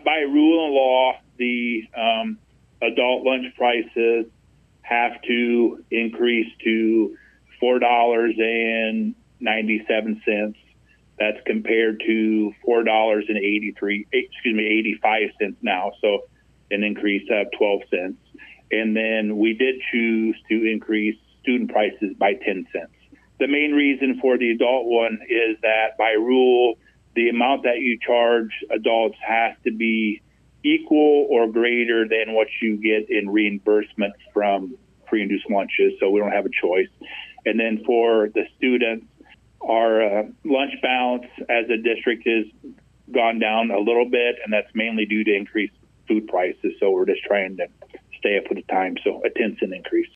by rule and law, the adult lunch prices have to increase to $4.97. That's compared to $4.85 now. So an increase of 12 cents. And then we did choose to increase student prices by 10 cents. The main reason for the adult one is that by rule, the amount that you charge adults has to be equal or greater than what you get in reimbursement from free and reduced lunches. So we don't have a choice. And then for the students, our lunch balance as a district has gone down a little bit, and that's mainly due to increased food prices. So we're just trying to stay up with the time. So a 10-cent increase.